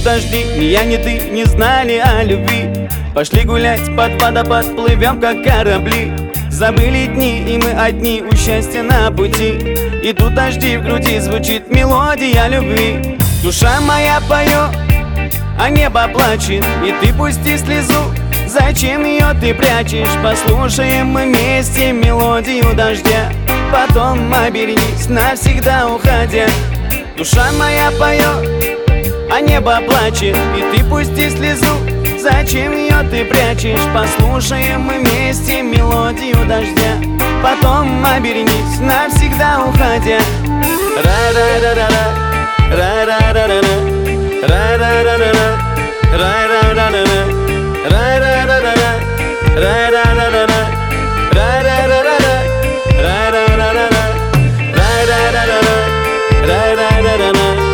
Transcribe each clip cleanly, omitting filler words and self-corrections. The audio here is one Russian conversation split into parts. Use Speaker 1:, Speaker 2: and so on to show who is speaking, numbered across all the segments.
Speaker 1: дожди, ни я, ни ты не знали о любви. Пошли гулять под водопад, плывем как корабли. Забыли дни, и мы одни у счастья на пути. И тут дожди в груди, звучит мелодия любви. Душа моя поет, а небо плачет, и ты пусти слезу. Зачем ее ты прячешь? Послушаем мы вместе мелодию дождя. Потом обернись, навсегда уходя. Душа моя поет, а небо плачет, и ты пусти слезу. Зачем ее ты прячешь? Послушаем мы вместе мелодию дождя. Потом обернись, навсегда уходя. Ра-ра-ра-ра-ра, ра-ра-ра-ра-ра, ра-ра-ра-ра-ра, ра-ра-ра-ра-ра, ра-ра-ра-ра-ра, ра-ра-ра-ра-ра, ра-ра-ра-ра-ра, ра-ра-ра-ра-ра, ра-ра-ра-ра-ра,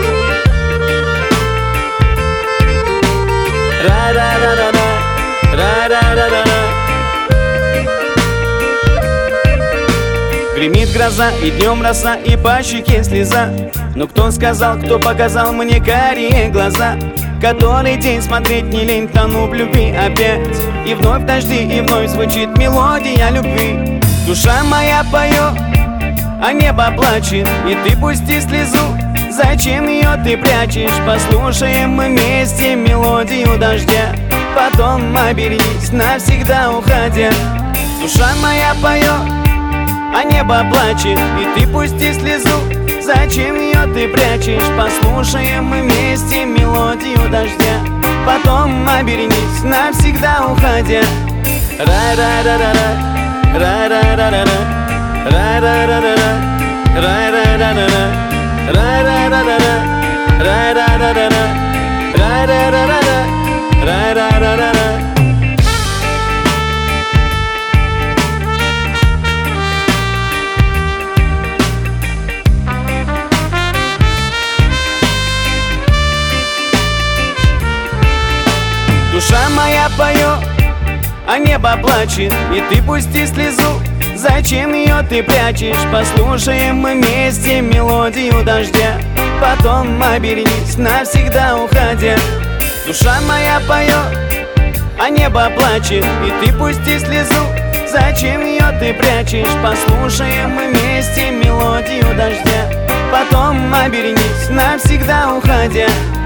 Speaker 1: гремит гроза, и днем роса, и по щеке слеза. Но кто сказал, кто показал мне карие глаза? Который день смотреть не лень, тону в любви опять. И вновь дожди, и вновь звучит мелодия любви. Душа моя поет, а небо плачет, и ты пусти слезу. Зачем ее ты прячешь? Послушаем мы вместе мелодию дождя. Потом обернись, навсегда уходя. Душа моя поет, а небо плачет, и ты пусти слезу. Зачем ее ты прячешь? Послушаем мы вместе мелодию дождя. Потом обернись, навсегда уходя. Ра-ра-ра-ра-ра, ра-ра-ра-ра-ра, ра-ра-ра-ра-ра, ра-ра-ра-ра-ра, ра-ра-ра-ра-ра, ра-ра-ра-ра-ра, ра-ра-ра-ра-ра, ра-ра-ра-ра-ра. Душа моя поет, а небо плачет, и ты пусти слезу. Зачем ее ты прячешь? Послушаем мы вместе мелодию дождя. Потом обернись, навсегда уходя. Душа моя поет, а небо плачет, и ты пусти слезу. Зачем ее ты прячешь? Послушаем мы вместе мелодию дождя. Потом обернись, навсегда уходя.